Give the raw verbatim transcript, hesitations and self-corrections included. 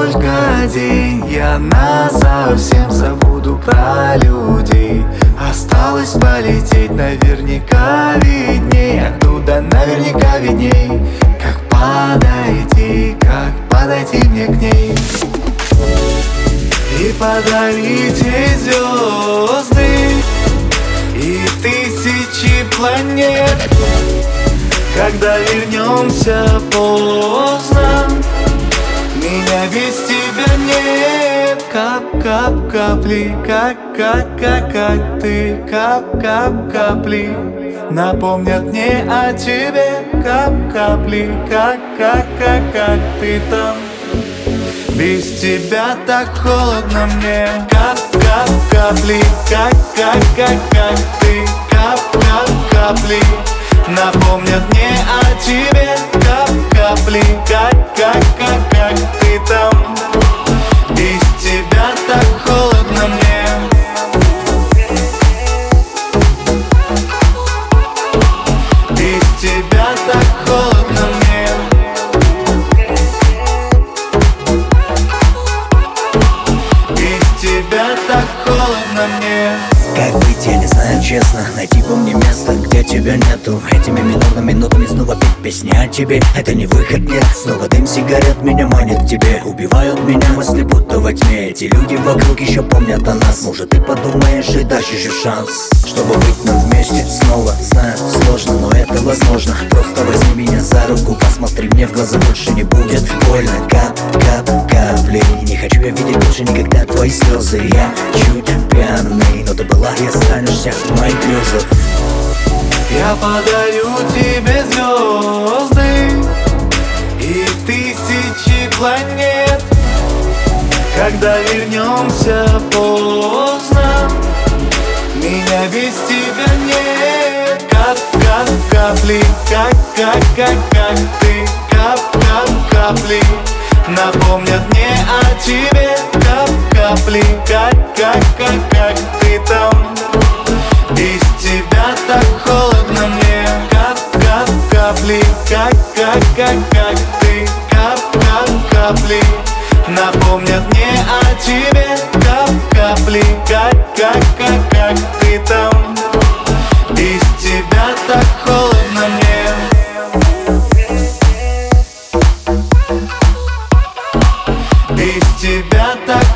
только день, я насовсем забуду про людей. Осталось полететь, наверняка видней. Оттуда наверняка видней. Как подойти, как подойти мне к ней и подарить ей звезды и тысячи планет. Когда вернемся поздно, меня без тебя нет. Кап-кап капли, как, как, как, как ты. Кап-кап капли напомнят мне о тебе. Кап-капли, как, как, как, как ты там. Без тебя так холодно мне. Кап-кап капли, как, как, как, как ты. Кап-кап капли напомнят мне о тебе. Кап-капли, как, как, как, как ты там. Без тебя так холодно мне. Без тебя так холодно мне. Без тебя так холодно мне. Как быть, я не знаю, честно. Найти бы мне место, где тебя нету. Этими минутами минутами снова петь песни о тебе. Это не выход, нет. Снова дым сигарет меня манит к тебе. Убивают меня мысли, будто во тьме. Эти люди вокруг еще помнят о нас. Может, ты подумаешь и дашь еще шанс, чтобы быть нам вместе снова. Знаю, сложно, но это возможно. Просто возьми меня за руку, посмотри мне в глаза, больше не будет больно. Кап, кап, капли. Не хочу я видеть больше никогда твои слезы. Я чуть пьяный, но ты была и останешься в моих грезах. Я подарю тебе звезды и тысячи планет. Когда вернемся поздно, меня без тебя нет. Кап, кап, капли, как, как, как, как ты. Кап, кап, капли напомнят мне о тебе. Кап, капли, как, как, как, как ты там. Без тебя так холодно мне. Кап, кап, капли, как, как, как, как ты. Кап, кап, капли напомнят мне о тебе. Кап, капли, как, как, как, как ты там. Без тебя так холодно мне. Без тебя так